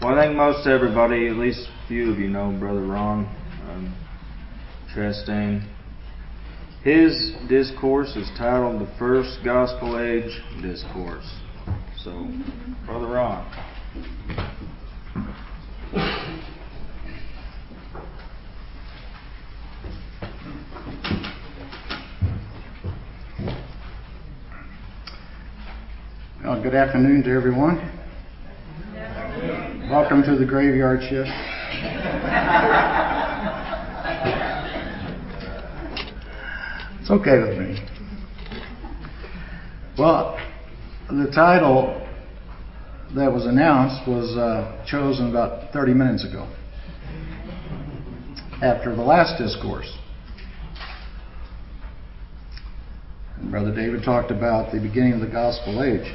Well, I think most everybody, at least a few of you, know Brother Ron Chastain. His discourse is titled The First Gospel Age Discourse. So, Brother Ron. Well, good afternoon to everyone. Welcome to the graveyard shift. It's okay with me. Well, the title that was announced was chosen about 30 minutes ago after the last discourse. And Brother David talked about the beginning of the gospel age.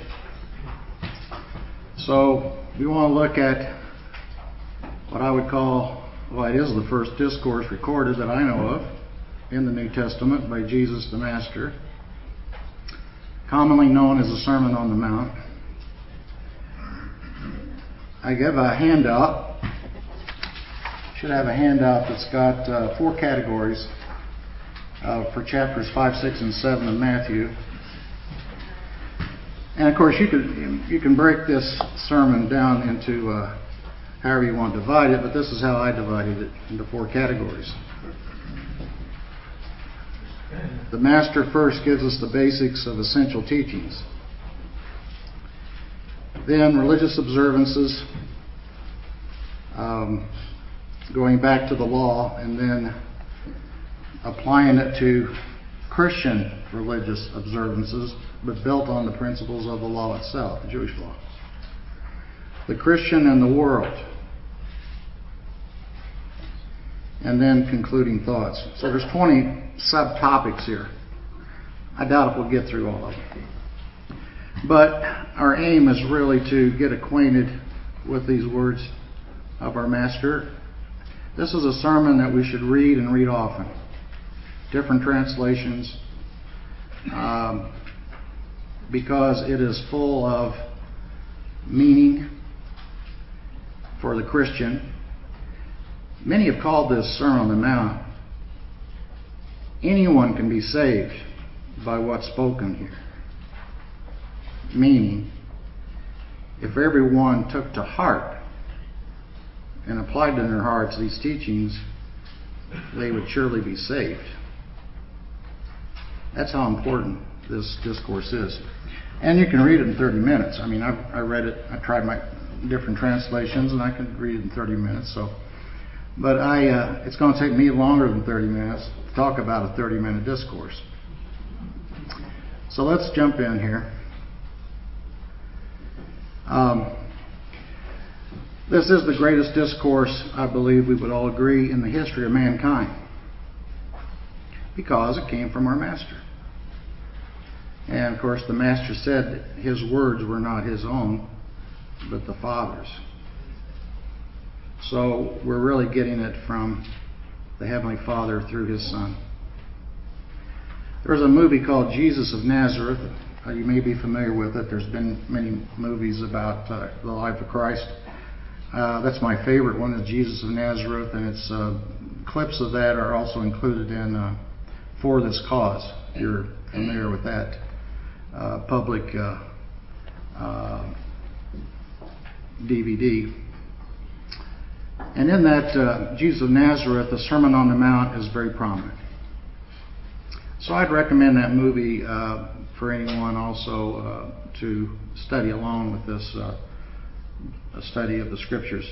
So we want to look at what I would call, well, it is the first discourse recorded that I know of in the New Testament by Jesus the Master, commonly known as the Sermon on the Mount. I give a handout. Should have a handout that's got 4 categories for chapters 5, 6, and 7 of Matthew. And of course, you can break this sermon down into however you want to divide it, but this is how I divided it into 4 categories. The Master first gives us the basics of essential teachings. Then religious observances, going back to the law, and then applying it to Christian religious observances, but built on the principles of the law itself, the Jewish law. The Christian and the world. And then concluding thoughts. So there's 20 subtopics here. I doubt if we'll get through all of them. But our aim is really to get acquainted with these words of our Master. This is a sermon that we should read and read often. Different translations, because it is full of meaning for the Christian. Many have called this Sermon on the Mount. Anyone can be saved by what's spoken here. Meaning, if everyone took to heart and applied in their hearts these teachings, they would surely be saved. That's how important this discourse is. And you can read it in 30 minutes. I mean, I read it, I tried my different translations, and I can read it in 30 minutes. But it's going to take me longer than 30 minutes to talk about a 30-minute discourse. So let's jump in here. This is the greatest discourse, I believe we would all agree, in the history of mankind, because it came from our Master. And of course, the Master said that his words were not his own, but the Father's. So we're really getting it from the Heavenly Father through his Son. There's a movie called Jesus of Nazareth. You may be familiar with it. There's been many movies about the life of Christ. That's my favorite one, is Jesus of Nazareth, and it's clips of that are also included in For This Cause, if you're familiar with that public DVD. And in that Jesus of Nazareth, the Sermon on the Mount is very prominent. So I'd recommend that movie for anyone also to study along with this a study of the Scriptures.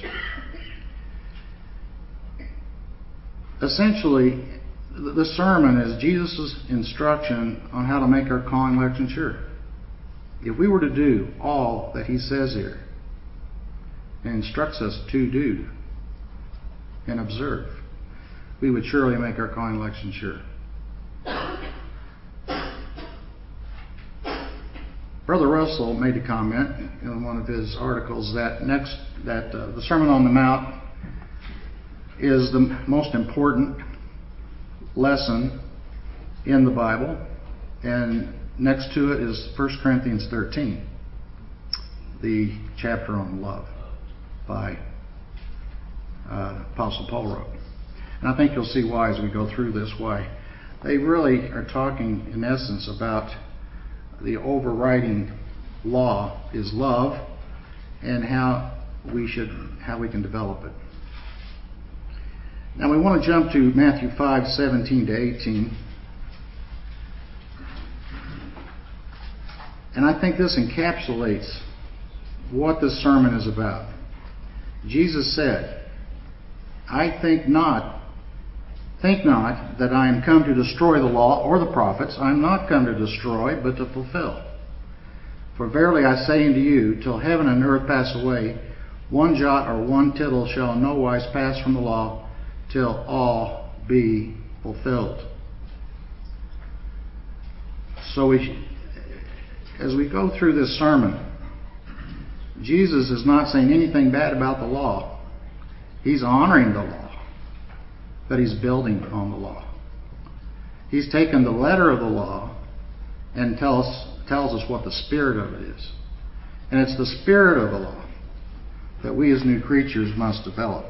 Essentially, the sermon is Jesus' instruction on how to make our calling, election sure. If we were to do all that he says here and instructs us to do and observe, we would surely make our calling, election sure. Brother Russell made a comment in one of his articles that the Sermon on the Mount is the most important lesson in the Bible, and next to it is 1 Corinthians 13, the chapter on love. by Apostle Paul wrote. And I think you'll see why as we go through this, why they really are talking in essence about the overriding law is love and how we can develop it. Now we want to jump to Matthew 5:17 to 18. And I think this encapsulates what this sermon is about. Jesus said, I think not that I am come to destroy the law or the prophets. I am not come to destroy, but to fulfill. For verily I say unto you, till heaven and earth pass away, one jot or one tittle shall in no wise pass from the law, till all be fulfilled. So as we go through this sermon, Jesus is not saying anything bad about the law. He's honoring the law, but he's building on the law. He's taken the letter of the law and tells us what the spirit of it is. And it's the spirit of the law that we as new creatures must develop.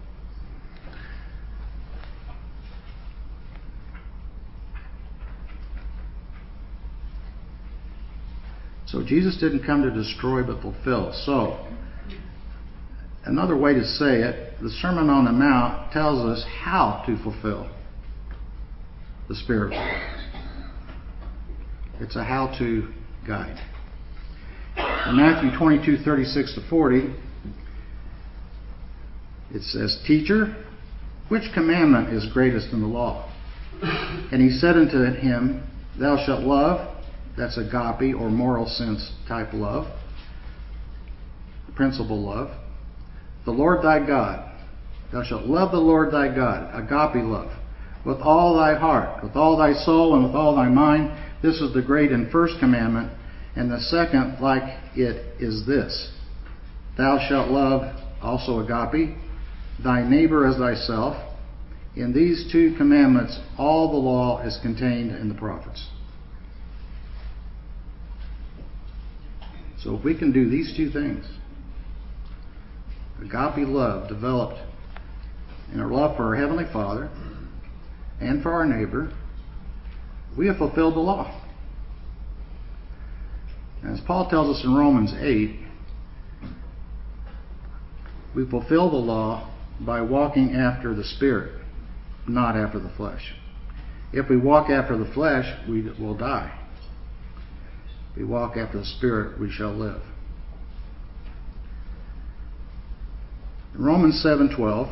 So Jesus didn't come to destroy but fulfill. So, another way to say it, the Sermon on the Mount tells us how to fulfill the Spirit. It's a how-to guide. In Matthew 22:36 to 40, it says, Teacher, which commandment is greatest in the law? And he said unto him, Thou shalt love. That's agape or moral sense type love. Principle love. The Lord thy God. Thou shalt love the Lord thy God. Agape love. With all thy heart, with all thy soul, and with all thy mind. This is the great and first commandment. And the second like it is this. Thou shalt love, also agape, thy neighbor as thyself. In these two commandments all the law is contained in the prophets. So if we can do these two things, agape love developed in our love for our Heavenly Father and for our neighbor, we have fulfilled the law. As Paul tells us in Romans 8, we fulfill the law by walking after the Spirit, not after the flesh. If we walk after the flesh, we will die. If we walk after the Spirit, we shall live. In Romans 7:12,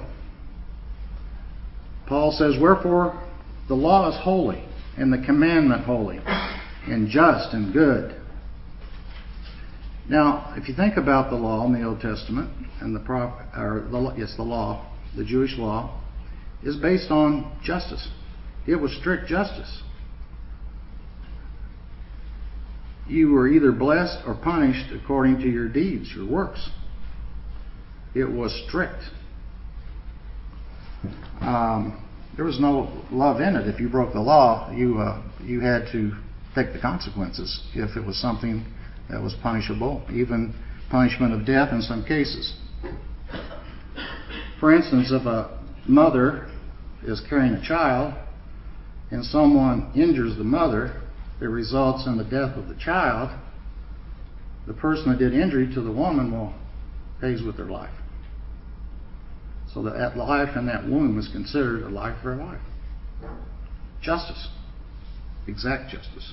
Paul says, Wherefore the law is holy, and the commandment holy, and just and good. Now, if you think about the law in the Old Testament, and the law, the Jewish law, is based on justice. It was strict justice. You were either blessed or punished according to your deeds, your works. It was strict. There was no love in it. If you broke the law, you had to take the consequences if it was something that was punishable, even punishment of death in some cases. For instance, if a mother is carrying a child and someone injures the mother, it results in the death of the child, the person that did injury to the woman pays with their life. So that life in that womb is considered a life for a life. Justice. Exact justice.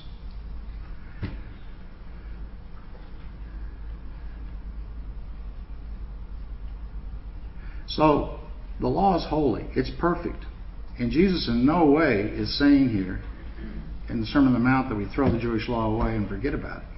So the law is holy. It's perfect. And Jesus in no way is saying here in the Sermon on the Mount that we throw the Jewish law away and forget about it.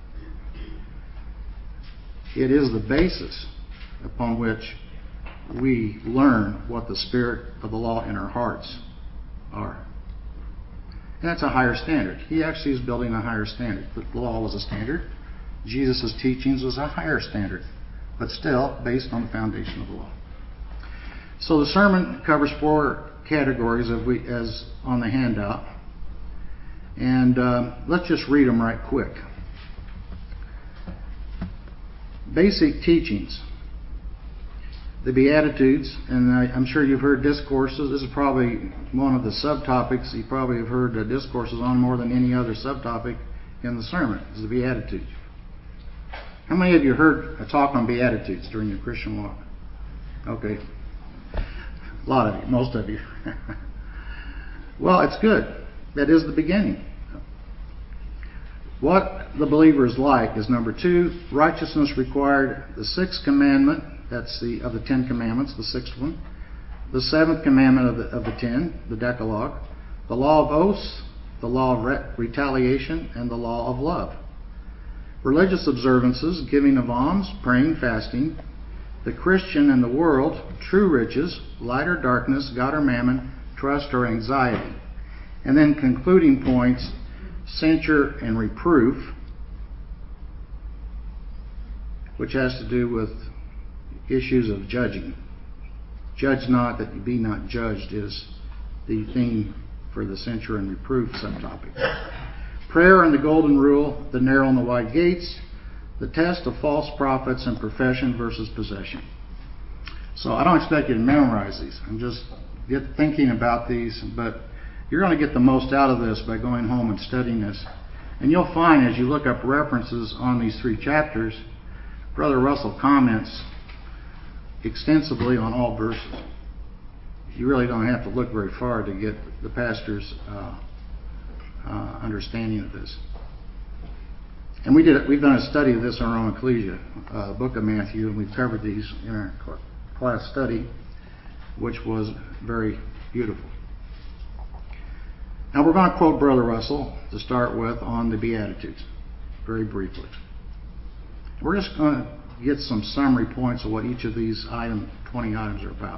It is the basis upon which we learn what the spirit of the law in our hearts are. And that's a higher standard. He actually is building a higher standard. The law was a standard. Jesus' teachings was a higher standard, but still based on the foundation of the law. So the sermon covers 4 categories as on the handout. And let's just read them right quick. Basic teachings. the Beatitudes, and I'm sure you've heard discourses. This is probably one of the subtopics you probably have heard discourses on more than any other subtopic in the sermon, is the Beatitudes. How many of you heard a talk on Beatitudes during your Christian walk? Okay. A lot of you, most of you. Well, it's good. That is the beginning. What the believer is like is number 2, righteousness required, the 6th commandment, that's of the 10 commandments, the 6th one, the 7th commandment of the 10, the Decalogue, the law of oaths, the law of retaliation, and the law of love. Religious observances, giving of alms, praying, fasting, the Christian and the world, true riches, light or darkness, God or mammon, trust or anxiety. And then concluding points, censure and reproof, which has to do with issues of judging. Judge not that you be not judged is the theme for the censure and reproof subtopic. Prayer and the golden rule, the narrow and the wide gates, the test of false prophets, and profession versus possession. So I don't expect you to memorize these. I'm just thinking about these, but you're going to get the most out of this by going home and studying this. And you'll find as you look up references on these 3 chapters, Brother Russell comments extensively on all verses. You really don't have to look very far to get the pastor's understanding of this. And we've done a study of this in our own ecclesia, the book of Matthew, and we've covered these in our class study, which was very beautiful. Now we're going to quote Brother Russell to start with on the Beatitudes, very briefly. We're just going to get some summary points of what each of these 20 items are about.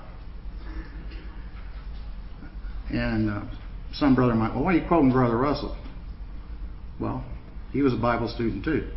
And some brother might, well, why are you quoting Brother Russell? Well, he was a Bible student too.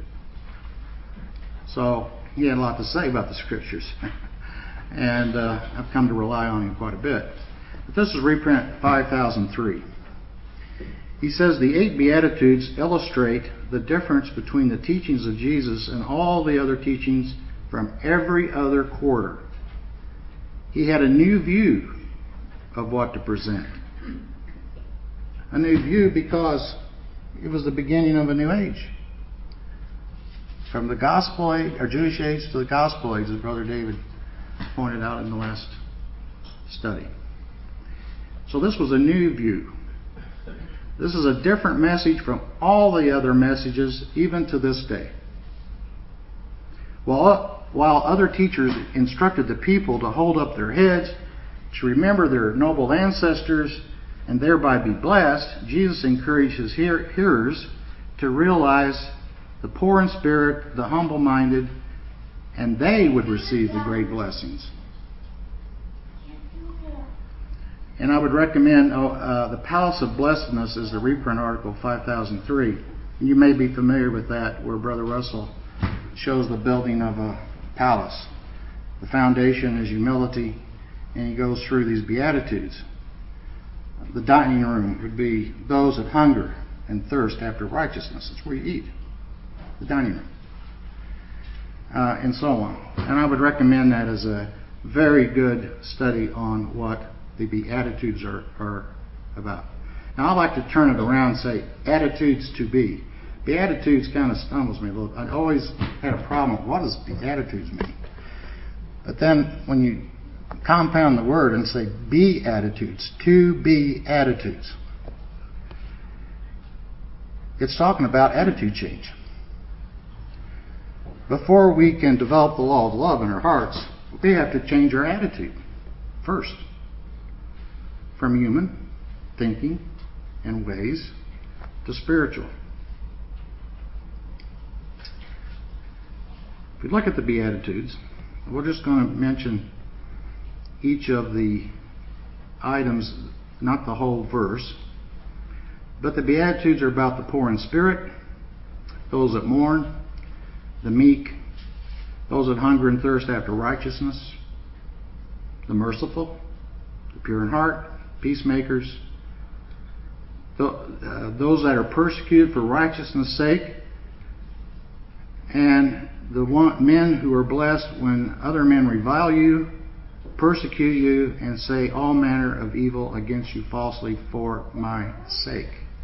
So he had a lot to say about the scriptures. And I've come to rely on him quite a bit. But this is reprint 5003. He says the 8 Beatitudes illustrate the difference between the teachings of Jesus and all the other teachings from every other quarter. He had a new view of what to present. A new view because it was the beginning of a new age. From the gospel age, or Jewish age, to the gospel age, as Brother David pointed out in the last study. So this was a new view. This is a different message from all the other messages, even to this day. While other teachers instructed the people to hold up their heads, to remember their noble ancestors, and thereby be blessed, Jesus encouraged his hearers to realize the poor in spirit, the humble-minded, and they would receive the great blessings. And I would recommend The Palace of Blessedness is the reprint article 5003. You may be familiar with that, where Brother Russell shows the building of a palace. The foundation is humility, and he goes through these Beatitudes. The dining room would be those that hunger and thirst after righteousness. That's where you eat. The dining room. And so on. And I would recommend that as a very good study on what the Beatitudes are about. Now I like to turn it around and say attitudes to be. Beatitudes kind of stumbles me a little. I always had a problem with what does Beatitudes mean. But then when you compound the word and say be attitudes, to be attitudes, it's talking about attitude change. Before we can develop the law of love in our hearts, we have to change our attitude first. From human thinking and ways to spiritual. If we look at the Beatitudes, we're just going to mention each of the items, not the whole verse. But the Beatitudes are about the poor in spirit, those that mourn, the meek, those that hunger and thirst after righteousness, the merciful, the pure in heart, peacemakers, those that are persecuted for righteousness' sake, and the men who are blessed when other men revile you persecute you and say all manner of evil against you falsely for my sake.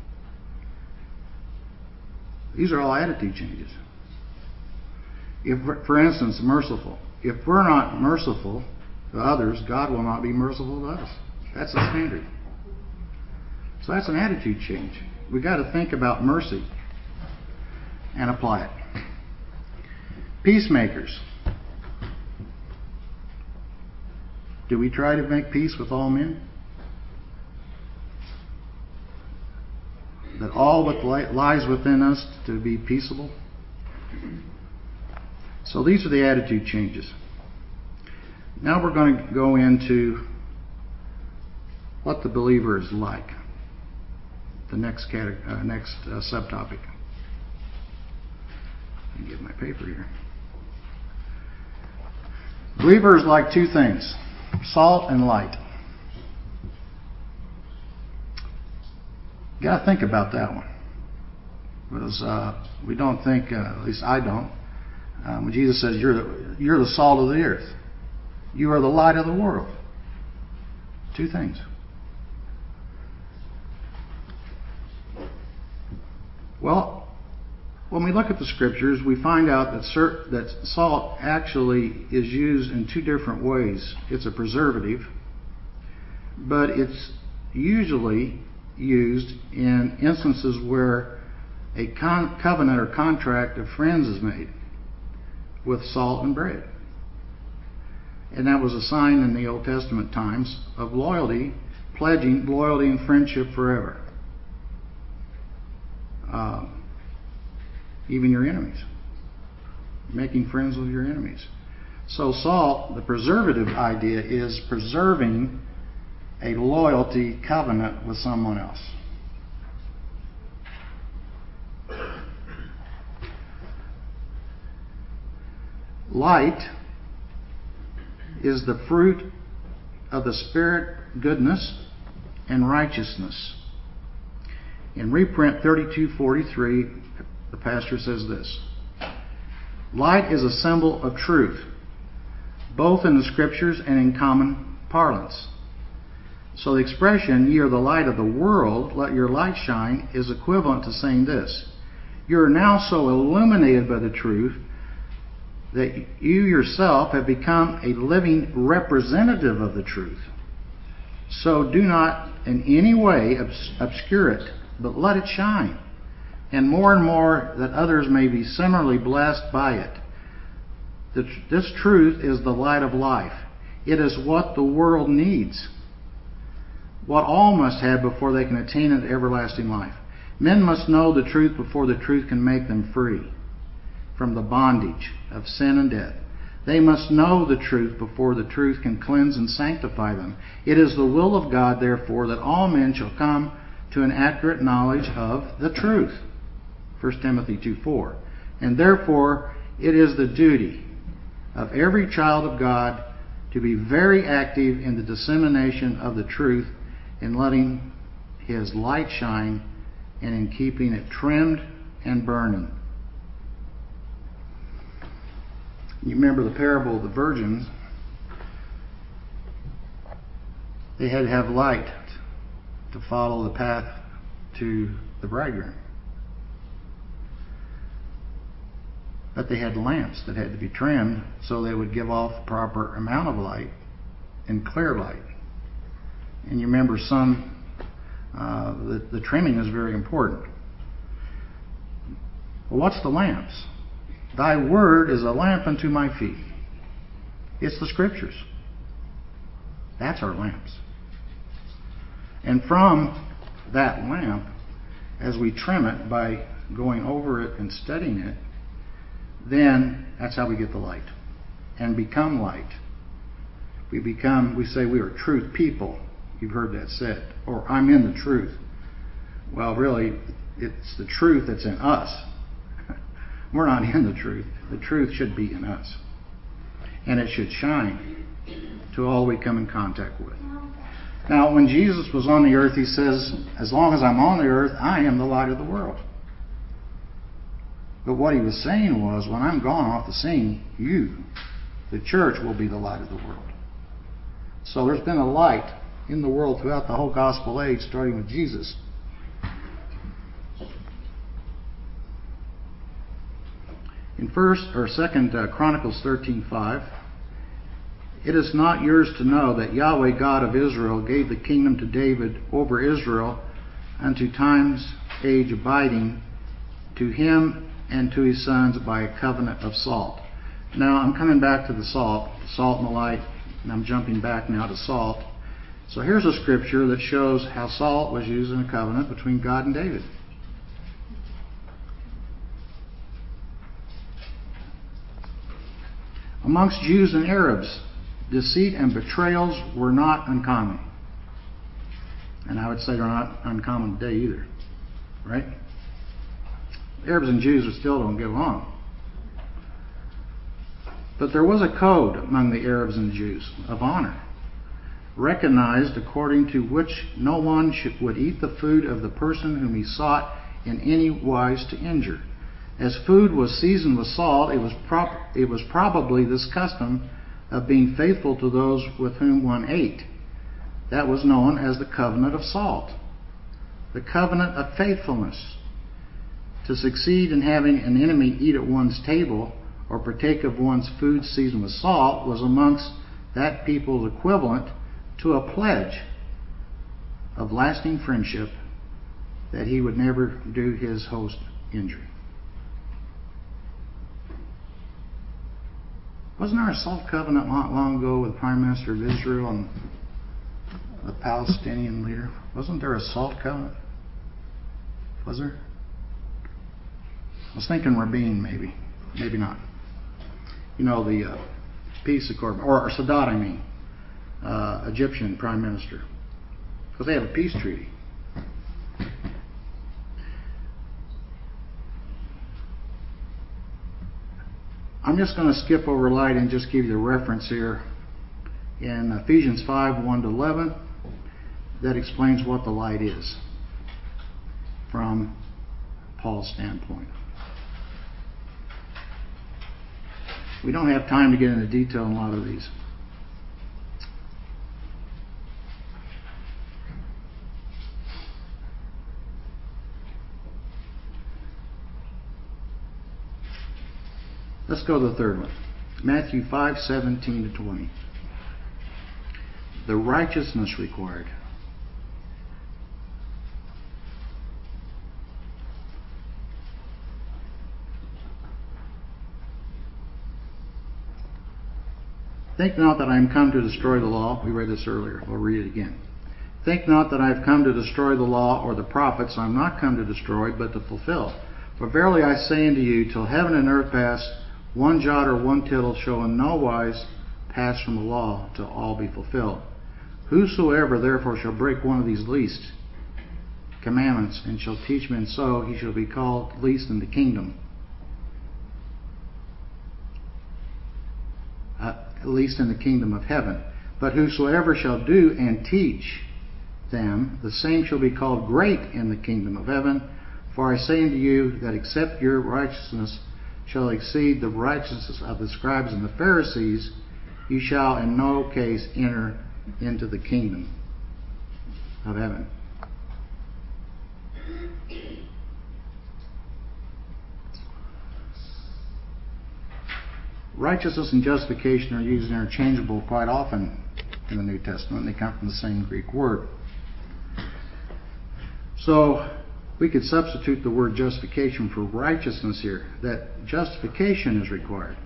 These are all attitude changes. If, for instance, merciful. If we're not merciful to others, God will not be merciful to us. That's the standard. So that's an attitude change. We've got to think about mercy and apply it. Peacemakers. Do we try to make peace with all men? That all what lies within us to be peaceable? So these are the attitude changes. Now we're going to go into what the believer is like. The next subtopic. Let me get my paper here. Believer is like two things: salt and light. You got to think about that one, because we don't think, at least I don't. When Jesus says you're the salt of the earth, you are the light of the world. Two things. Well, when we look at the scriptures, we find out that salt actually is used in two different ways. It's a preservative, but it's usually used in instances where a covenant or contract of friends is made with salt and bread. And that was a sign in the Old Testament times of loyalty, pledging loyalty and friendship forever. Even your enemies. Making friends with your enemies. So salt, the preservative idea, is preserving a loyalty covenant with someone else. Light is the fruit of the Spirit, goodness and righteousness. In reprint 3243, the pastor says this: light is a symbol of truth, both in the scriptures and in common parlance. So the expression, ye are the light of the world, let your light shine, is equivalent to saying this: you are now so illuminated by the truth that you yourself have become a living representative of the truth. So do not in any way obscure it, but let it shine, and more that others may be similarly blessed by it. This truth is the light of life. It is what the world needs, what all must have before they can attain an everlasting life. Men must know the truth before the truth can make them free from the bondage of sin and death. They must know the truth before the truth can cleanse and sanctify them. It is the will of God, therefore, that all men shall come to an accurate knowledge of the truth. 1 Timothy 2:4. And therefore it is the duty of every child of God to be very active in the dissemination of the truth, in letting his light shine, and in keeping it trimmed and burning. You remember the parable of the virgins. They had to have light to follow the path to the bridegroom. But they had lamps that had to be trimmed so they would give off the proper amount of light and clear light. And you remember the trimming is very important. Well, what's the lamps? Thy word is a lamp unto my feet. It's the scriptures. That's our lamps. And from that lamp, as we trim it by going over it and studying it, then that's how we get the light and become light. We say we are truth people. You've heard that said. Or I'm in the truth. Well, really, it's the truth that's in us. We're not in the truth. The truth should be in us. And it should shine to all we come in contact with. Now, when Jesus was on the earth, he says, as long as I'm on the earth, I am the light of the world. But what he was saying was, when I'm gone off the scene, you, the church, will be the light of the world. So there's been a light in the world throughout the whole gospel age, starting with Jesus. In 2 Chronicles 13:5, it is not yours to know that Yahweh God of Israel gave the kingdom to David over Israel unto time's age abiding, to him and to his sons by a covenant of salt. Now I'm coming back to the salt and the light, and I'm jumping back now to salt. So here's a scripture that shows how salt was used in a covenant between God and David. Amongst Jews and Arabs, deceit and betrayals were not uncommon. And I would say they're not uncommon today either. Right? Arabs and Jews still don't get along. But there was a code among the Arabs and the Jews of honor, recognized according to which no one would eat the food of the person whom he sought in any wise to injure. As food was seasoned with salt, it was probably this custom of being faithful to those with whom one ate. That was known as the covenant of salt, the covenant of faithfulness. To succeed in having an enemy eat at one's table or partake of one's food seasoned with salt was amongst that people's equivalent to a pledge of lasting friendship, that he would never do his host injury. Wasn't there a salt covenant not long ago with the Prime Minister of Israel and the Palestinian leader? Wasn't there a salt covenant? Was there? I was thinking Rabin, maybe. Maybe not. You know, the peace accord, or Sadat, I mean, Egyptian Prime Minister. Because they have a peace treaty. I'm just going to skip over light and just give you the reference here in Ephesians 5:1-11 that explains what the light is from Paul's standpoint. We don't have time to get into detail on a lot of these. Let's go to the third one. Matthew 5:17-20. The righteousness required. Think not that I am come to destroy the law. We read this earlier. We'll read it again. Think not that I have come to destroy the law or the prophets. I am not come to destroy, but to fulfill. For verily I say unto you, till heaven and earth pass, one jot or one tittle shall in no wise pass from the law till all be fulfilled. Whosoever therefore shall break one of these least commandments and shall teach men so, he shall be called least in the kingdom. Least in the kingdom of heaven. But whosoever shall do and teach them, the same shall be called great in the kingdom of heaven. For I say unto you that except your righteousness shall exceed the righteousness of the scribes and the Pharisees, you shall in no case enter into the kingdom of heaven. Righteousness and justification are used interchangeable quite often in the New Testament. They come from the same Greek word. So we could substitute the word justification for righteousness here, that justification is required.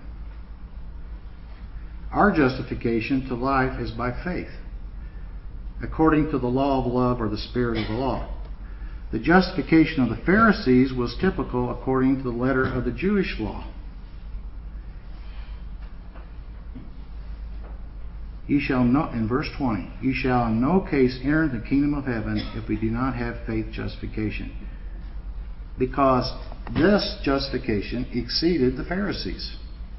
Our justification to life is by faith, according to the law of love or the spirit of the law. The justification of the Pharisees was typical according to the letter of the Jewish law. You shall not, in verse 20, you shall in no case enter the kingdom of heaven if we do not have faith justification. Because this justification exceeded the Pharisees.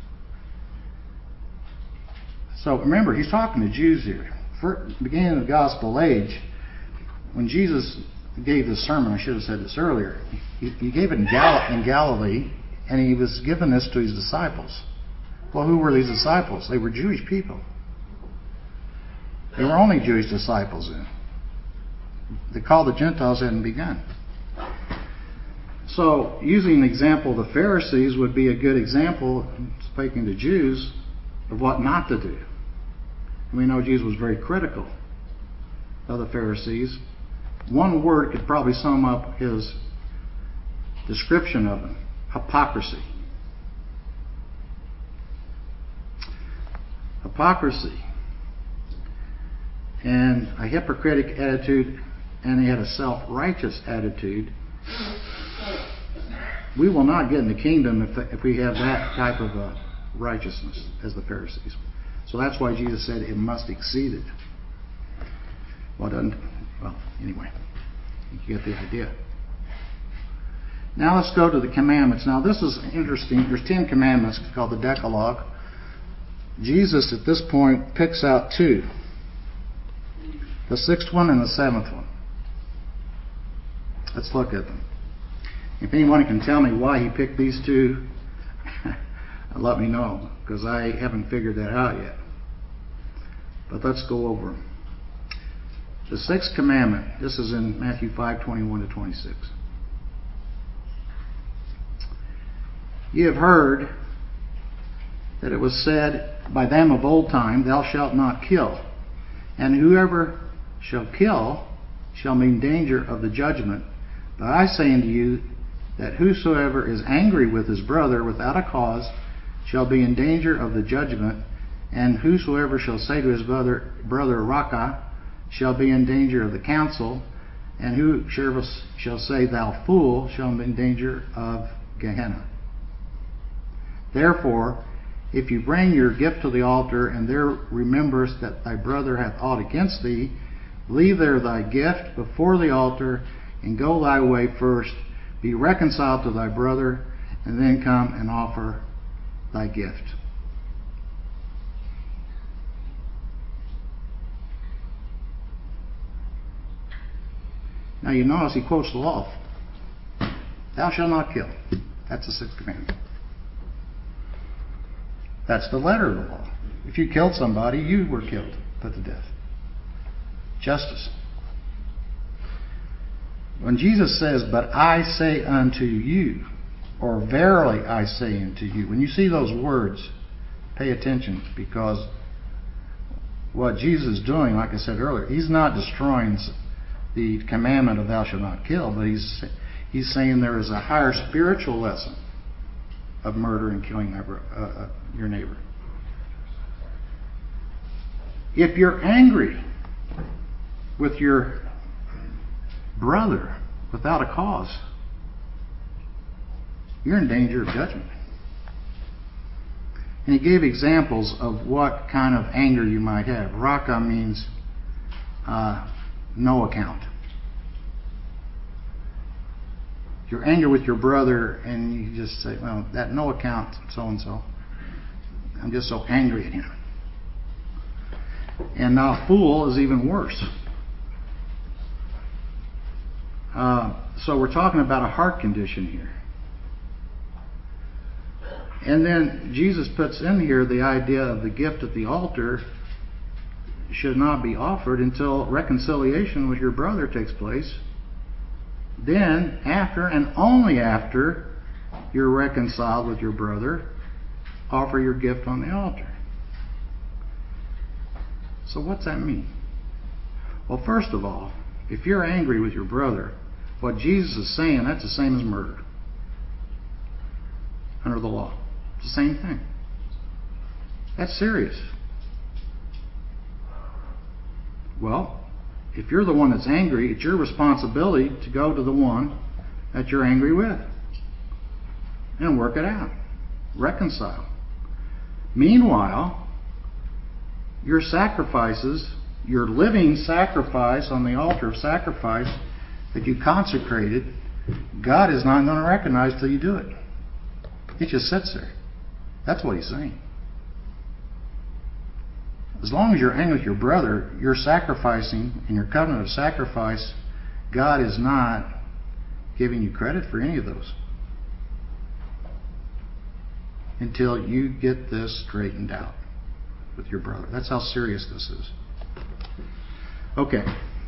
So remember, he's talking to Jews here. For the beginning of the gospel age, when Jesus gave this sermon, I should have said this earlier, he gave it in Galilee, and he was giving this to his disciples. Well, who were these disciples? They were Jewish people. There were only Jewish disciples then. The call of the Gentiles hadn't begun. So, using the example of the Pharisees would be a good example, speaking to Jews, of what not to do. And we know Jesus was very critical of the Pharisees. One word could probably sum up his description of them: hypocrisy. Hypocrisy. And a hypocritic attitude, and he had a self-righteous attitude. We will not get in the kingdom if we have that type of a righteousness as the Pharisees. So that's why Jesus said it must exceed it. Well, anyway, you get the idea. Now let's go to the commandments. Now this is interesting. There's 10 commandments called the Decalogue. Jesus at this point picks out 2. The 6th one and the 7th one. Let's look at them. If anyone can tell me why he picked these 2, let me know, because I haven't figured that out yet. But let's go over them. The 6th commandment. This is in Matthew 5:21-26. Ye have heard that it was said by them of old time, Thou shalt not kill. And whoever shall kill shall be in danger of the judgment. But I say unto you that whosoever is angry with his brother without a cause shall be in danger of the judgment. And whosoever shall say to his brother, Raca, shall be in danger of the council. And whosoever shall say, Thou fool, shall be in danger of Gehenna. Therefore, if you bring your gift to the altar, and there rememberest that thy brother hath aught against thee, leave there thy gift before the altar, and go thy way first. Be reconciled to thy brother, and then come and offer thy gift. Now you notice he quotes the law. Thou shalt not kill. That's the 6th commandment. That's the letter of the law. If you killed somebody, you were killed, put to death. Justice. When Jesus says, But I say unto you, or verily I say unto you, when you see those words, pay attention, because what Jesus is doing, like I said earlier, he's not destroying the commandment of thou shalt not kill, but he's saying there is a higher spiritual lesson of murder and killing your neighbor. If you're angry with your brother without a cause, you're in danger of judgment. And he gave examples of what kind of anger you might have. Raka means no account. You're angry with your brother and you just say, well, that no account so-and-so. I'm just so angry at him. And now fool is even worse. So we're talking about a heart condition here. And then Jesus puts in here the idea of the gift at the altar should not be offered until reconciliation with your brother takes place. Then, after and only after you're reconciled with your brother, offer your gift on the altar. So what's that mean? Well, first of all, if you're angry with your brother, what Jesus is saying, that's the same as murder under the law. It's the same thing. That's serious. Well, if you're the one that's angry, it's your responsibility to go to the one that you're angry with and work it out. Reconcile. Meanwhile, your sacrifices, your living sacrifice on the altar of sacrifice that you consecrated, God is not going to recognize till you do it. It just sits there. That's what he's saying. As long as you're angry with your brother, you're sacrificing in your covenant of sacrifice. God is not giving you credit for any of those until you get this straightened out with your brother. That's how serious this is. Okay.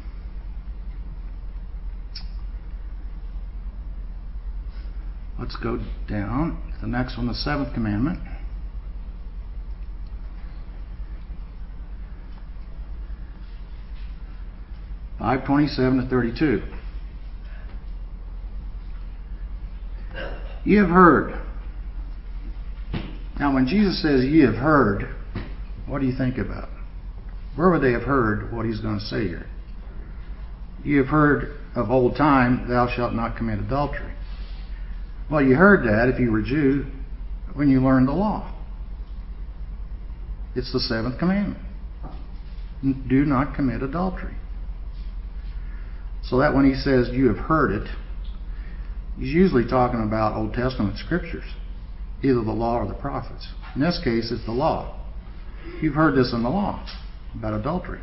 Let's go down. The next one, the seventh commandment. Five 27 to 32. Ye have heard. Now, when Jesus says ye have heard, what do you think about? Where would they have heard what he's going to say here? You have heard of old time, thou shalt not commit adultery. Well, you heard that, if you were Jew, when you learned the law. It's the seventh commandment. Do not commit adultery. So that when he says you have heard it, he's usually talking about Old Testament scriptures, either the law or the prophets. In this case, it's the law. You've heard this in the law about adultery.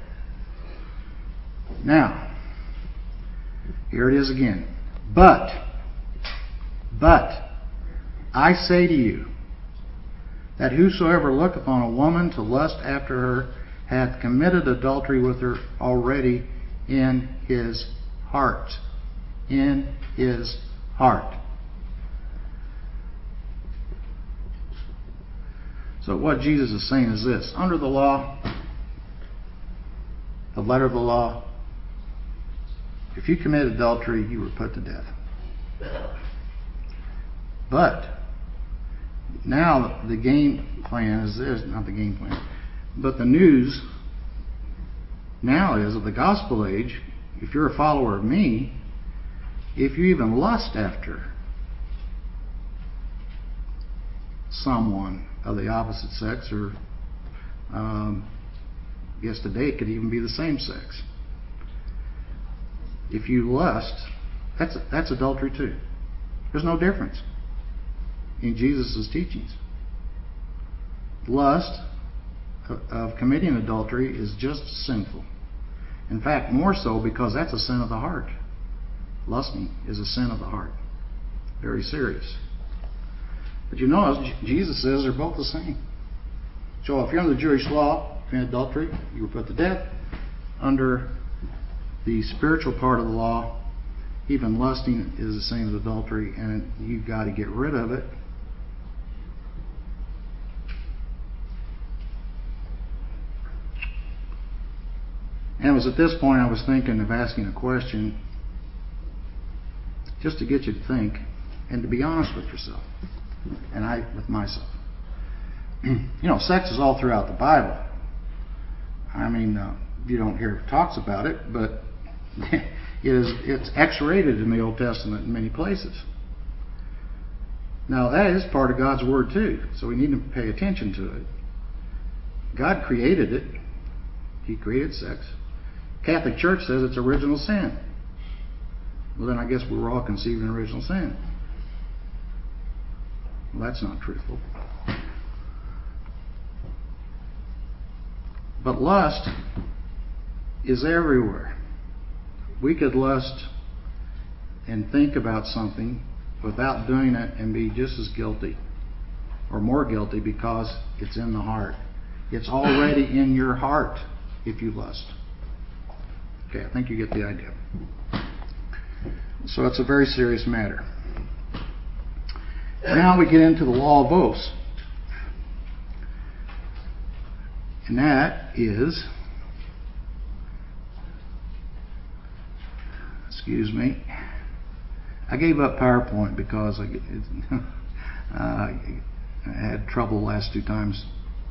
Now, here it is again. But I say to you, that whosoever looketh on a woman to lust after her hath committed adultery with her already in his heart. In his heart. So what Jesus is saying is this. Under the law, the letter of the law, if you commit adultery, you were put to death. But now the game plan is this, not the game plan, but the news now is of the gospel age, if you're a follower of me, if you even lust after someone of the opposite sex, or I guess today it could even be the same sex. If you lust, that's adultery too. There's no difference in Jesus' teachings. Lust of committing adultery is just sinful. In fact, more so because that's a sin of the heart. Lusting is a sin of the heart. Very serious. But you notice, Jesus says they're both the same. So if you're under the Jewish law, if you're in adultery, you were put to death. Under the spiritual part of the law, even lusting is the same as adultery, and you've got to get rid of it. And it was at this point I was thinking of asking a question just to get you to think and to be honest with yourself and I with myself. Sex is all throughout the Bible. I mean, you don't hear it talks about it, but it's X-rated in the Old Testament in many places. Now that is part of God's Word too, so we need to pay attention to it. God created it. He created sex. Catholic Church says it's original sin. Well, then I guess we were all conceived in original sin. Well, that's not truthful. But lust is everywhere. We could lust and think about something without doing it and be just as guilty or more guilty because it's in the heart. It's already in your heart if you lust. Okay, I think you get the idea. So it's a very serious matter. Now we get into the law of oaths. And that is, excuse me, I gave up PowerPoint because I had trouble the last two times.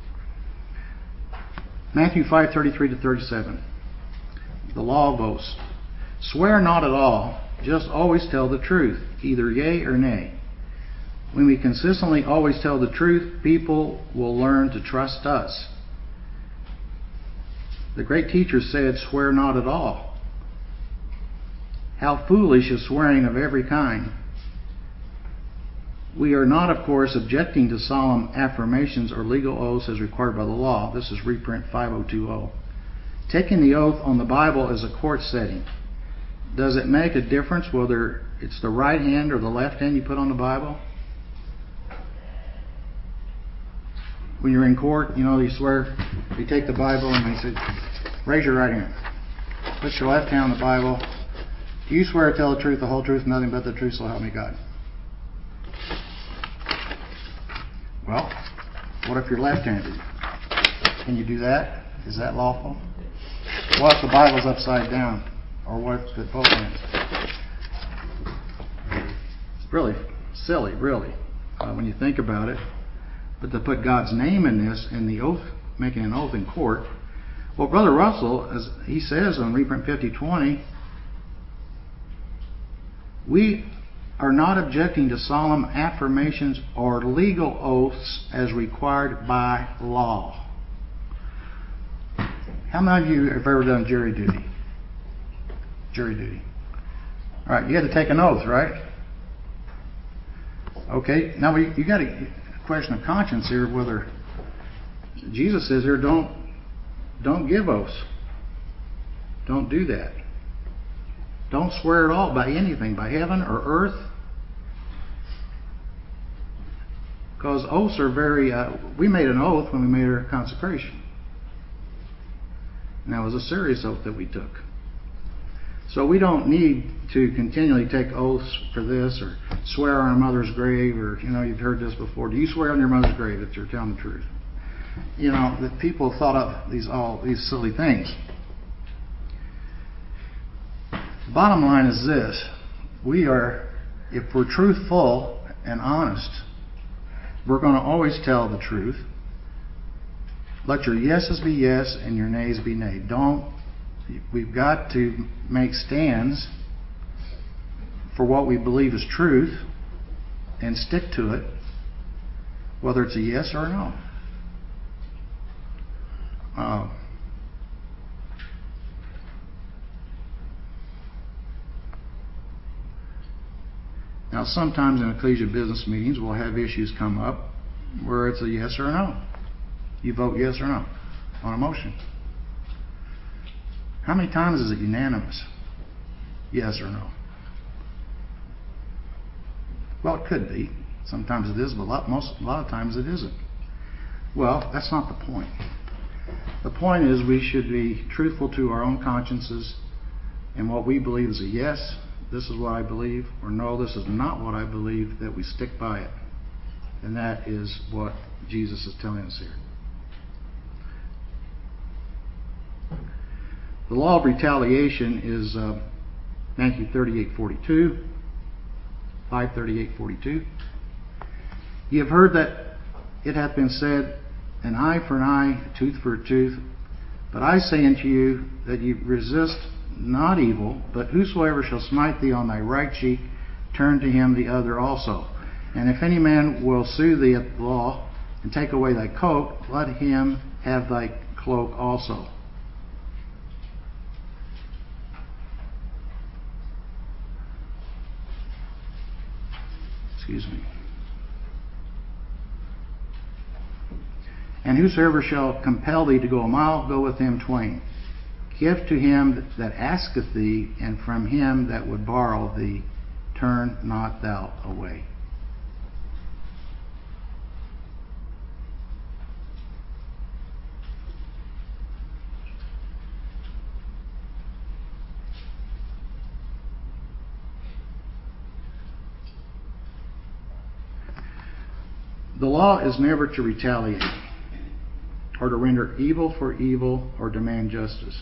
Matthew 5:33 to 37. The law of oaths. Swear not at all, just always tell the truth, either yea or nay. When we consistently always tell the truth, people will learn to trust us. The great teacher said, swear not at all. How foolish is swearing of every kind. We are not, of course, objecting to solemn affirmations or legal oaths as required by the law. This is reprint 5020. Taking the oath on the Bible as a court setting. Does it make a difference whether it's the right hand or the left hand you put on the Bible? When you're in court, you swear, you take the Bible and they say, raise your right hand. Put your left hand on the Bible. Do you swear to tell the truth, the whole truth, nothing but the truth, so help me God? Well, what if you're left-handed? Can you do that? Is that lawful? What if the Bible's upside down? Or what if it's both hands? It's really silly, really, when you think about it. But to put God's name in this, in the oath, making an oath in court. Well, Brother Russell, as he says on Reprint 5020, we are not objecting to solemn affirmations or legal oaths as required by law. How many of you have ever done jury duty? Jury duty. All right, you had to take an oath, right? Okay, now you got a question of conscience here. Whether Jesus says here, don't give oaths. Don't do that. Don't swear at all by anything, by heaven or earth. Because oaths are very... we made an oath when we made our consecration. And that was a serious oath that we took. So we don't need to continually take oaths for this or swear on our mother's grave, or, you've heard this before. Do you swear on your mother's grave that you're telling the truth? That people thought of these silly things. The bottom line is this. If we're truthful and honest, we're going to always tell the truth. Let your yeses be yes and your nays be nay. We've got to make stands for what we believe is truth and stick to it, whether it's a yes or a no. Now, sometimes in ecclesia business meetings, we'll have issues come up where it's a yes or a no. You vote yes or no on a motion. How many times is it unanimous? Yes or no? Well, it could be. Sometimes it is, but a lot of times it isn't. Well, that's not the point. The point is we should be truthful to our own consciences, and what we believe is a yes, this is what I believe, or no, this is not what I believe, that we stick by it. And that is what Jesus is telling us here. The law of retaliation is Matthew 38:42, 5:38:42. You have heard that it hath been said, an eye for an eye, a tooth for a tooth. But I say unto you that ye resist not evil, but whosoever shall smite thee on thy right cheek, turn to him the other also. And if any man will sue thee at the law, and take away thy coat, let him have thy cloak also. Excuse me. And whosoever shall compel thee to go a mile, go with him twain. Give to him that asketh thee, and from him that would borrow thee, turn not thou away. The law is never to retaliate, or to render evil for evil, or demand justice.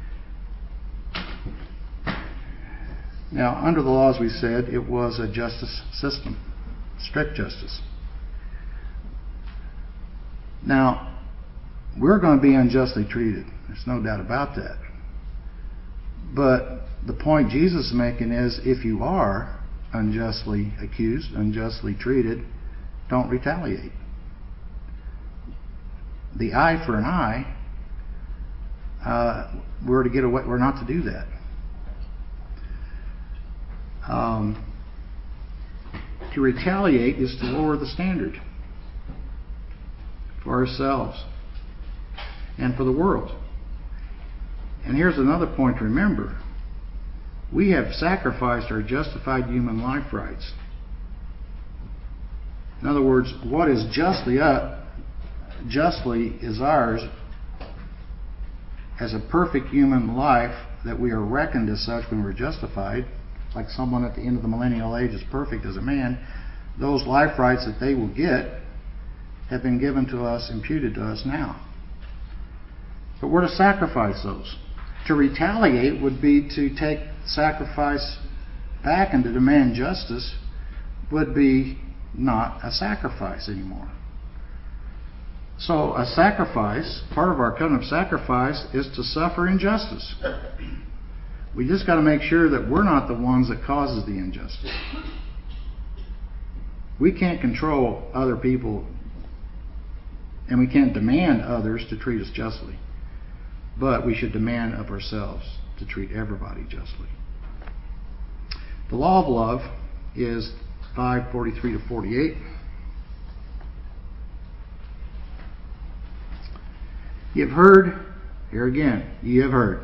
Now, under the laws, we said it was a justice system, strict justice. Now, we're going to be unjustly treated. There's no doubt about that. But the point Jesus is making is, if you are unjustly accused, unjustly treated, don't retaliate. The eye for an eye, we're to get away. We're not to do that. To retaliate is to lower the standard for ourselves and for the world. And here's another point to remember. We have sacrificed our justified human life rights. In other words, what is justly is ours as a perfect human life, that we are reckoned as such when we're justified, like someone at the end of the millennial age is perfect as a man, those life rights that they will get have been given to us, imputed to us now. But we're to sacrifice those. To retaliate would be to take sacrifice back, and to demand justice would be not a sacrifice anymore. So a sacrifice, part of our covenant of sacrifice, is to suffer injustice. We just got to make sure that we're not the ones that causes the injustice. We can't control other people, and we can't demand others to treat us justly. But we should demand of ourselves to treat everybody justly. The law of love is 5:43 to 48. You've heard, here again, ye have heard.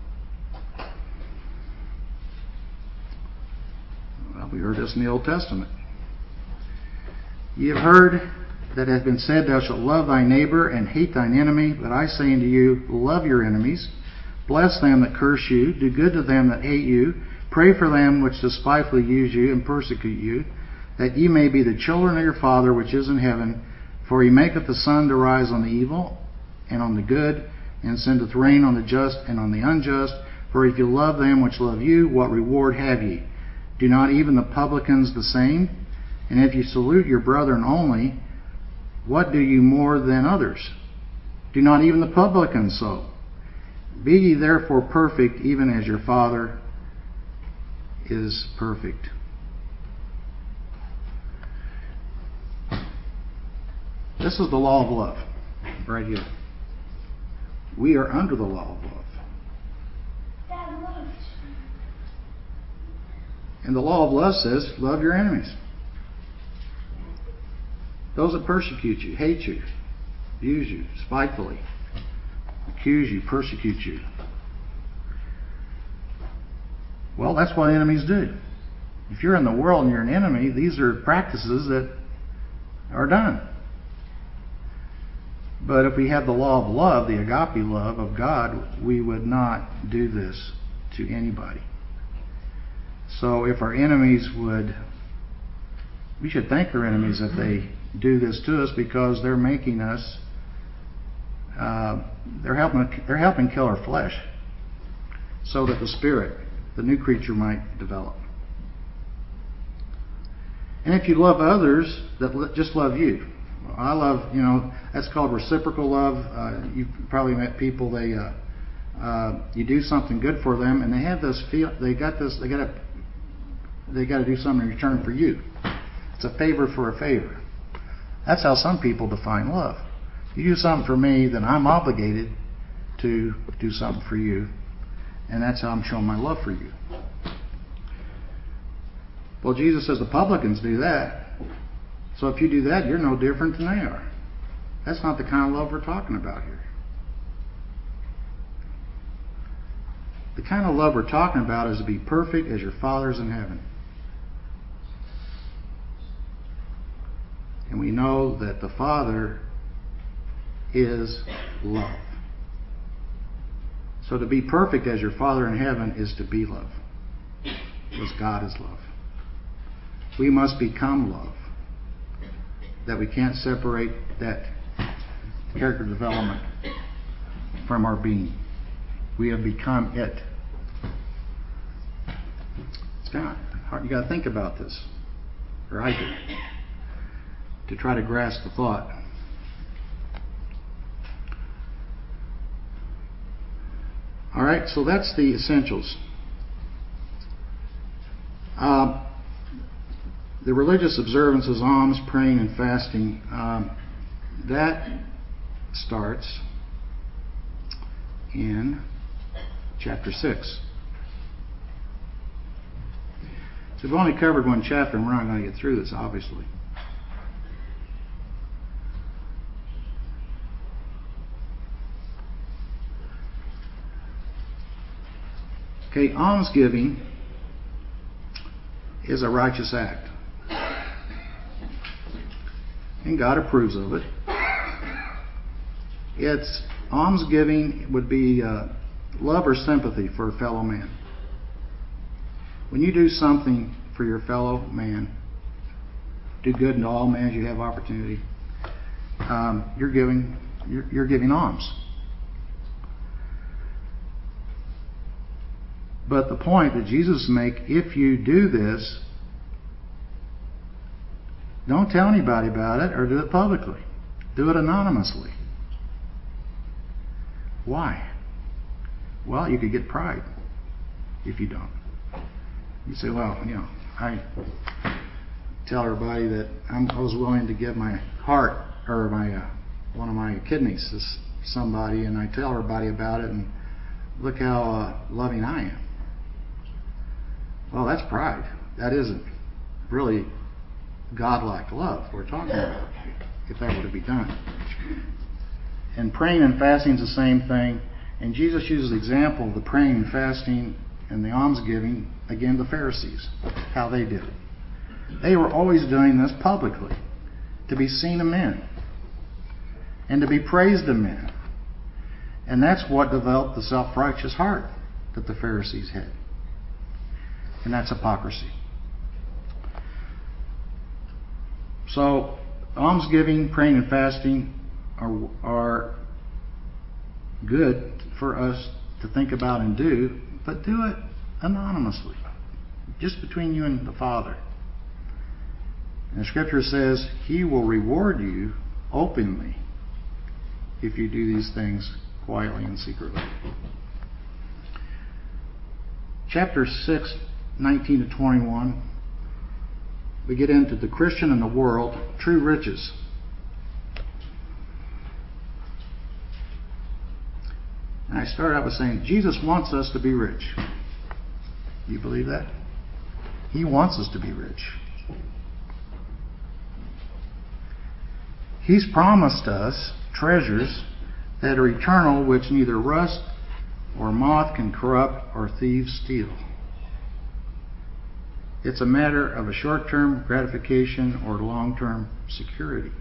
Well, we heard this in the Old Testament. Ye have heard that hath been said, thou shalt love thy neighbor and hate thine enemy. But I say unto you, love your enemies, bless them that curse you, do good to them that hate you, pray for them which despitefully use you and persecute you, that ye may be the children of your Father which is in heaven. For he maketh the sun to rise on the evil and on the good, and sendeth rain on the just and on the unjust. For if you love them which love you, what reward have ye? Do not even the publicans the same? And if you salute your brethren only, what do you more than others? Do not even the publicans so? Be ye therefore perfect, even as your Father is perfect. This is the law of love, right here. We are under the law of love. And the law of love says, love your enemies. Those that persecute you, hate you, abuse you, spitefully, accuse you, persecute you. Well, that's what enemies do. If you're in the world and you're an enemy, these are practices that are done. But if we have the law of love, the agape love of God, we would not do this to anybody. So if our enemies would, we should thank our enemies that they do this to us, because they're making us, they're helping kill our flesh, so that the spirit, the new creature, might develop. And if you love others that just love you, I love, that's called reciprocal love. You've probably met people, they you do something good for them, and they have this feel, they got to do something in return for you. It's a favor for a favor. That's how some people define love. You do something for me, then I'm obligated to do something for you, and that's how I'm showing my love for you. Well, Jesus says the publicans do that. So if you do that, you're no different than they are. That's not the kind of love we're talking about here. The kind of love we're talking about is to be perfect as your Father's in heaven. And we know that the Father is love. So to be perfect as your Father in heaven is to be love. Because God is love. We must become love. That we can't separate that character development from our being. We have become it. It's kind of hard. You got to think about this. Or I do. To try to grasp the thought. All right, so that's the essentials. The religious observances, alms, praying, and fasting, that starts in chapter 6. So we've only covered one chapter, and we're not going to get through this, obviously. Okay, almsgiving is a righteous act. And God approves of it. It's almsgiving would be love or sympathy for a fellow man. When you do something for your fellow man, do good to all men as you have opportunity, you're giving alms. But the point that Jesus make, if you do this, don't tell anybody about it or do it publicly. Do it anonymously. Why? Well, you could get pride if you don't. You say, well, I tell everybody that I was willing to give my heart or my one of my kidneys to somebody, and I tell everybody about it, and look how loving I am. Well, that's pride. That isn't really godlike love we're talking about, if that were to be done. And praying and fasting is the same thing. And Jesus uses the example of the praying and fasting and the almsgiving, again, the Pharisees, how they did it. They were always doing this publicly, to be seen of men, and to be praised of men. And that's what developed the self-righteous heart that the Pharisees had. And that's hypocrisy. So, almsgiving, praying, and fasting are good for us to think about and do, but do it anonymously, just between you and the Father. And the Scripture says He will reward you openly if you do these things quietly and secretly. Chapter 6, 19 to 21, we get into the Christian and the world, true riches. And I started out by saying Jesus wants us to be rich. Do you believe that? He wants us to be rich. He's promised us treasures that are eternal, which neither rust or moth can corrupt or thieves steal. It's a matter of a short-term gratification or long-term security.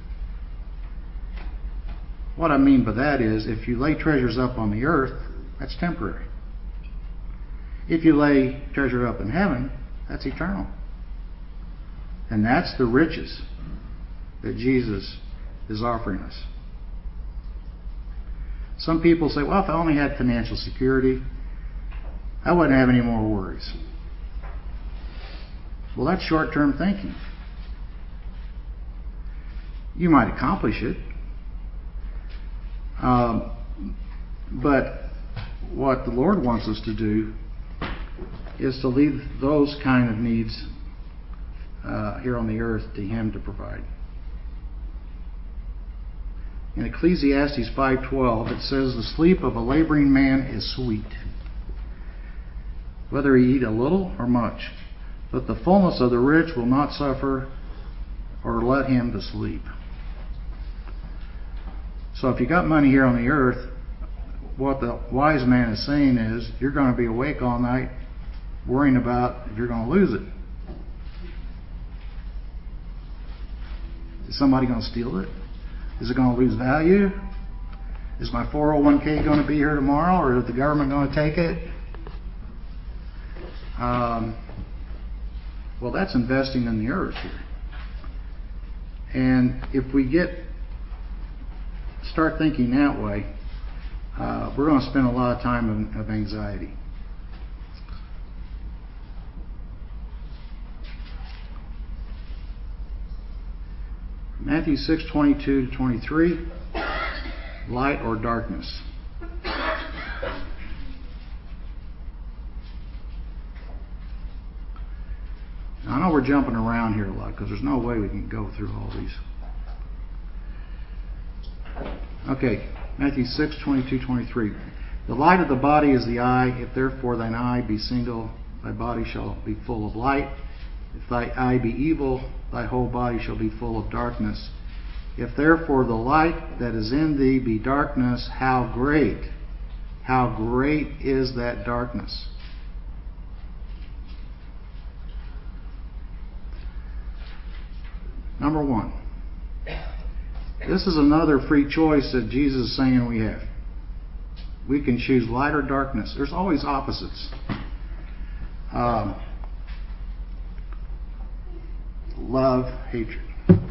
What I mean by that is, if you lay treasures up on the earth, that's temporary. If you lay treasure up in heaven, that's eternal. And that's the riches that Jesus is offering us. Some people say, well, if I only had financial security, I wouldn't have any more worries. Well, that's short-term thinking. You might accomplish it. But what the Lord wants us to do is to leave those kind of needs here on the earth to Him to provide. In Ecclesiastes 5:12, it says, the sleep of a laboring man is sweet, whether he eat a little or much. But the fullness of the rich will not suffer or let him to sleep. So if you got money here on the earth, what the wise man is saying is, you're going to be awake all night worrying about if you're going to lose it. Is somebody going to steal it? Is it going to lose value? Is my 401k going to be here tomorrow, or is the government going to take it? Well, that's investing in the earth here. And if we start thinking that way, we're going to spend a lot of time of anxiety. Matthew 6:22 to 23, light or darkness. Now, I know we're jumping around here a lot because there's no way we can go through all these. Okay, Matthew 6:22, 23. The light of the body is the eye. If therefore thine eye be single, thy body shall be full of light. If thy eye be evil, thy whole body shall be full of darkness. If therefore the light that is in thee be darkness, how great is that darkness? Number one, this is another free choice that Jesus is saying we have. We can choose light or darkness. There's always opposites. Love, hatred.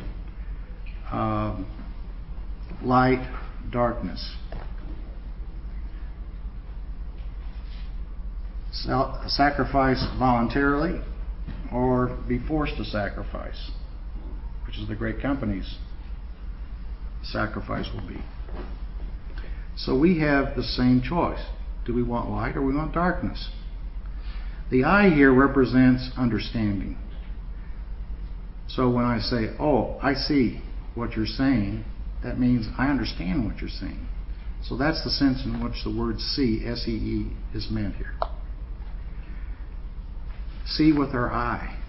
Light, darkness. Sacrifice voluntarily or be forced to sacrifice, which is the great company's sacrifice will be. So we have the same choice. Do we want light or we want darkness? The I here represents understanding. So when I say, oh, I see what you're saying, that means I understand what you're saying. So that's the sense in which the word see, S-E-E, is meant here. See with our eye.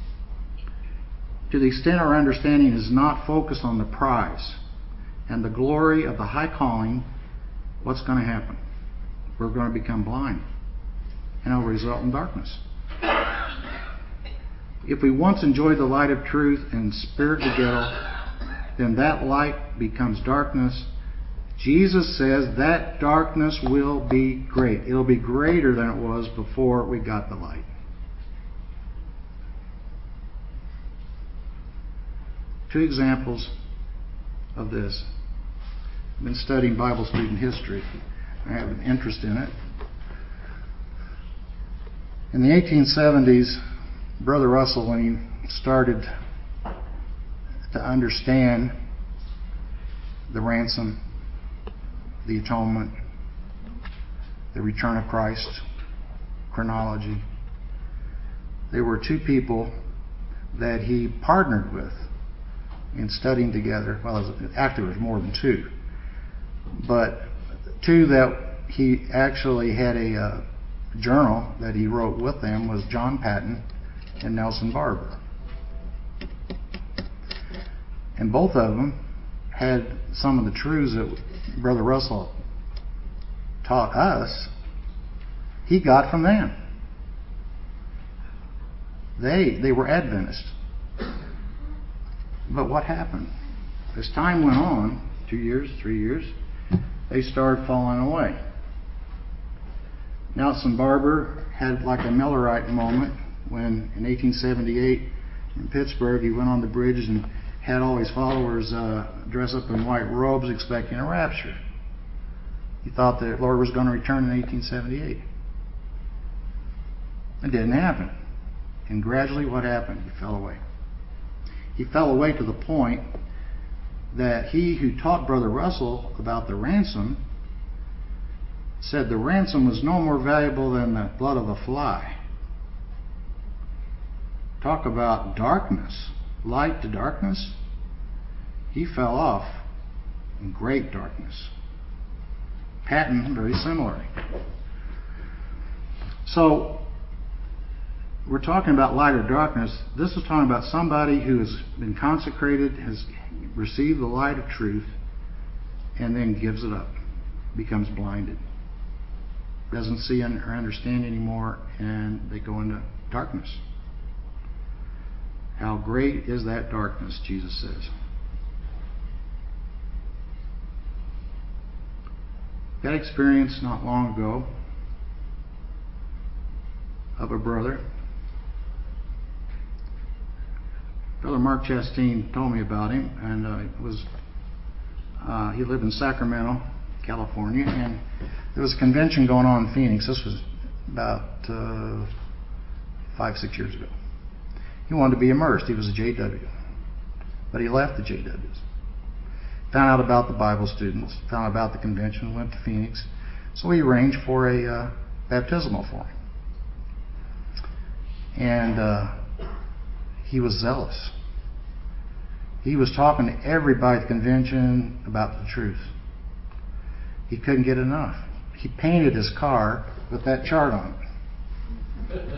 To the extent our understanding is not focused on the prize and the glory of the high calling, what's going to happen? We're going to become blind, and it'll result in darkness. If we once enjoyed the light of truth and spirit together, then that light becomes darkness. Jesus says that darkness will be great. It'll be greater than it was before we got the light. Two examples of this. I've been studying Bible student history. I have an interest in it. In the 1870s, Brother Russell, when he started to understand the ransom, the atonement, the return of Christ, chronology, there were two people that he partnered with in studying together. Well, actually, there was more than two. But two that he actually had a journal that he wrote with them was John Paton and Nelson Barber. And both of them had some of the truths that Brother Russell taught us, he got from them. They were Adventists. But what happened? As time went on, 2 years, 3 years, they started falling away. Nelson Barber had like a Millerite moment when in 1878 in Pittsburgh he went on the bridge and had all his followers dress up in white robes expecting a rapture. He thought the Lord was going to return in 1878. It didn't happen. And gradually what happened? He fell away. He fell away to the point that he who taught Brother Russell about the ransom said the ransom was no more valuable than the blood of a fly. Talk about darkness, light to darkness. He fell off in great darkness. Paton, very similarly. So, we're talking about light or darkness. This is talking about somebody who has been consecrated, has received the light of truth, and then gives it up, becomes blinded, doesn't see or understand anymore, and they go into darkness. How great is that darkness, Jesus says. That experience not long ago of a brother. Brother Mark Chastain told me about him, and he lived in Sacramento, California, and there was a convention going on in Phoenix. This was about 5-6 years ago. He wanted to be immersed. He was a JW, but he left the JWs. Found out about the Bible students, found out about the convention, went to Phoenix, so he arranged for a baptismal for him. And he was zealous. He was talking to everybody at the convention about the truth. He couldn't get enough. He painted his car with that chart on it.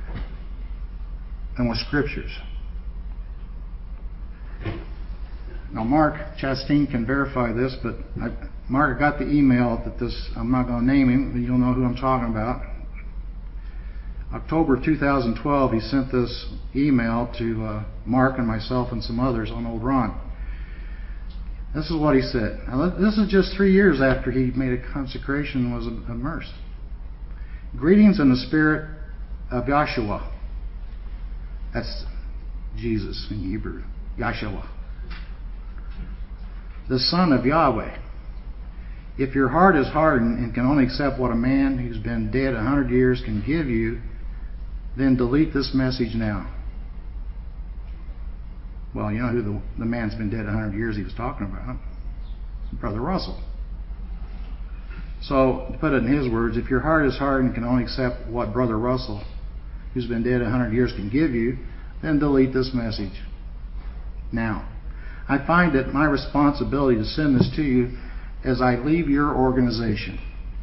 And with scriptures. Now Mark Chastain can verify this, but Mark got the email that this, I'm not going to name him, but you'll know who I'm talking about. October 2012, he sent this email to Mark and myself and some others on Old Ron. This is what he said. Now, this is just 3 years after he made a consecration and was immersed. Greetings in the spirit of Yahshua. That's Jesus in Hebrew. Yahshua. The Son of Yahweh. If your heart is hardened and can only accept what a man who's been dead 100 years can give you, then delete this message now. Well, you know who the man's been dead 100 years he was talking about? Brother Russell. So, to put it in his words, if your heart is hardened and can only accept what Brother Russell, who's been dead 100 years, can give you, then delete this message now. I find it my responsibility to send this to you as I leave your organization.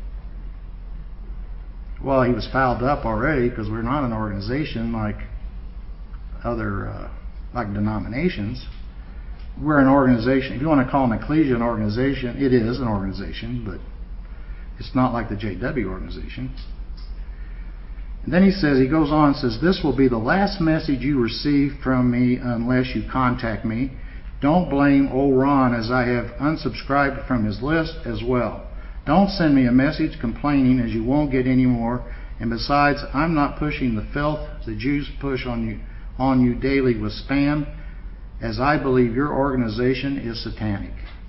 Well, he was fouled up already because we're not an organization like other like denominations. We're an organization. If you want to call an ecclesia an organization, it is an organization, but it's not like the JW organization. And then he goes on and says, this will be the last message you receive from me unless you contact me. Don't blame old Ron, as I have unsubscribed from his list as well. Don't send me a message complaining, as you won't get any more. And besides, I'm not pushing the filth the Jews push on you daily with spam, as I believe your organization is satanic.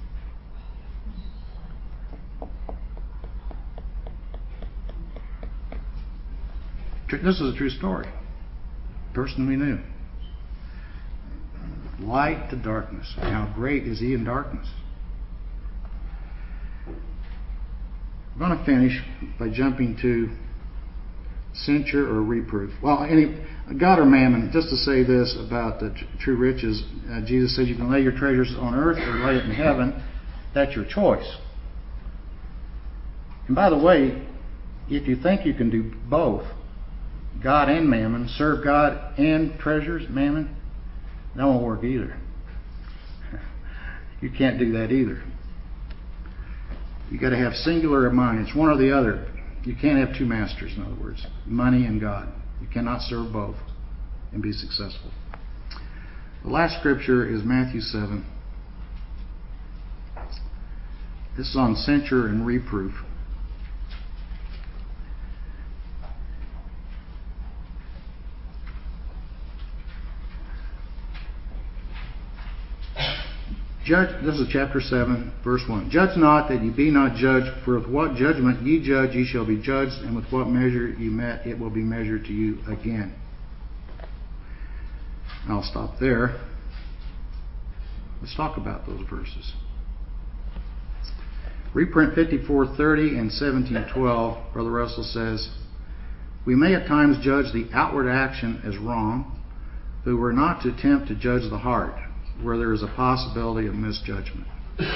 This is a true story. Person we knew. Light to darkness. How great is he in darkness? I'm going to finish by jumping to censure or reproof. Well, God or mammon, just to say this about the true riches, Jesus said you can lay your treasures on earth or lay it in heaven. That's your choice. And by the way, if you think you can do both, God and mammon, serve God and treasures, mammon, that won't work either. You can't do that either. You got to have singular in mind. It's one or the other. You can't have two masters, in other words. Money and God. You cannot serve both and be successful. The last scripture is Matthew 7. This is on censure and reproof. This is chapter 7, verse 1. Judge not that ye be not judged, for with what judgment ye judge, ye shall be judged, and with what measure ye met, it will be measured to you again. I'll stop there. Let's talk about those verses. Reprint 54:30 and 17:12, Brother Russell says, we may at times judge the outward action as wrong, but we're not to attempt to judge the heart, where there is a possibility of misjudgment.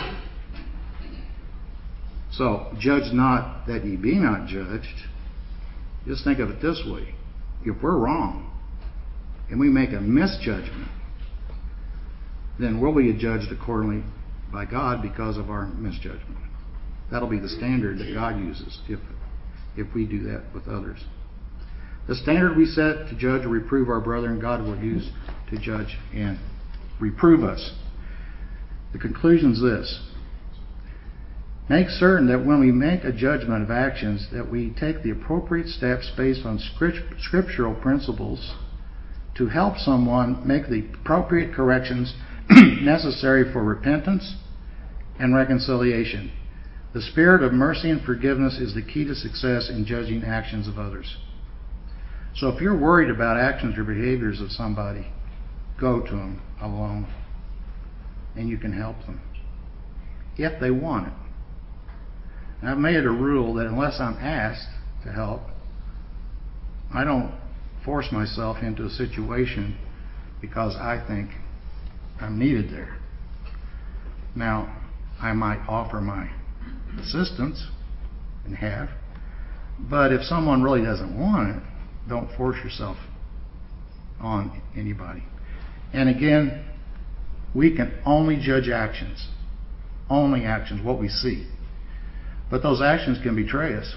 So, judge not that ye be not judged. Just think of it this way. If we're wrong and we make a misjudgment, then we'll be judged accordingly by God because of our misjudgment. That'll be the standard that God uses if we do that with others. The standard we set to judge or reprove our brethren, God will use to judge and reprove us. The conclusion is this. Make certain that when we make a judgment of actions, that we take the appropriate steps based on scriptural principles to help someone make the appropriate corrections necessary for repentance and reconciliation. The spirit of mercy and forgiveness is the key to success in judging actions of others. So if you're worried about actions or behaviors of somebody, go to them alone and you can help them if they want it. And I've made it a rule that unless I'm asked to help, I don't force myself into a situation because I think I'm needed there. Now, I might offer my assistance and have, but if someone really doesn't want it, don't force yourself on anybody. And again, we can only judge actions. Only actions, what we see. But those actions can betray us.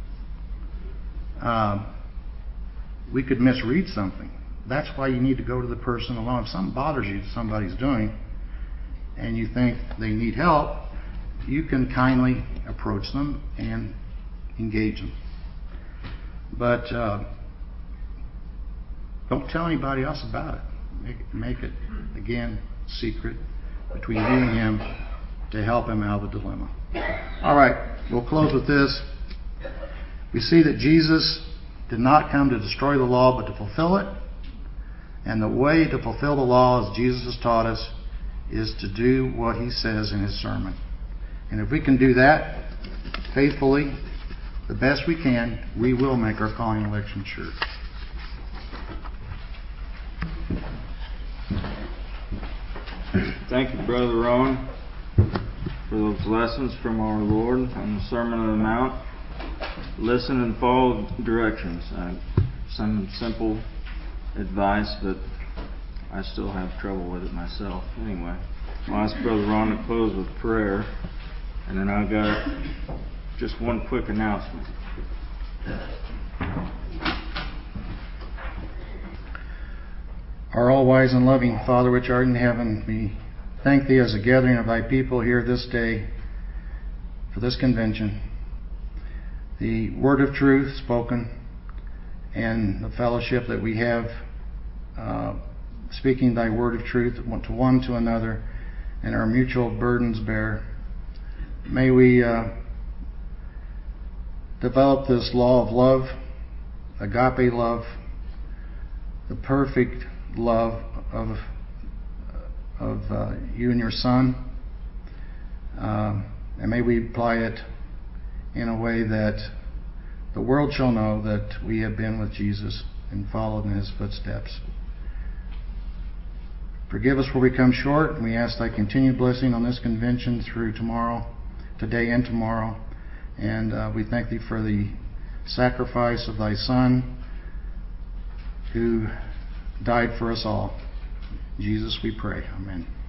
We could misread something. That's why you need to go to the person alone. If something bothers you that somebody's doing, and you think they need help, you can kindly approach them and engage them. But don't tell anybody else about it. Make it, again, secret between you and him to help him out of the dilemma. All right, we'll close with this. We see that Jesus did not come to destroy the law, but to fulfill it. And the way to fulfill the law, as Jesus has taught us, is to do what he says in his sermon. And if we can do that faithfully, the best we can, we will make our calling and election sure. Thank you, Brother Ron, for those lessons from our Lord on the Sermon on the Mount. Listen and follow directions. Some simple advice, but I still have trouble with it myself. Anyway, I'll ask Brother Ron to close with prayer, and then I've got just one quick announcement. Our all-wise and loving Father, which art in heaven, we thank thee as a gathering of thy people here this day for this convention. The word of truth spoken and the fellowship that we have speaking thy word of truth to one to another and our mutual burdens bear. May we develop this law of love, agape love, the perfect love of you and your Son. And may we apply it in a way that the world shall know that we have been with Jesus and followed in his footsteps. Forgive us where we come short, and we ask thy continued blessing on this convention through today and tomorrow. And we thank thee for the sacrifice of thy Son who died for us all. In Jesus we pray. Amen.